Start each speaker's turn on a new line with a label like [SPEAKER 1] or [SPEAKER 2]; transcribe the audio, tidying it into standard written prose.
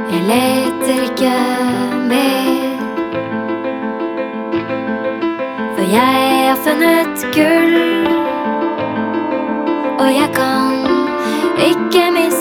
[SPEAKER 1] Jeg leter ikke mer, for jeg har funnet gull, og jeg kan ikke miste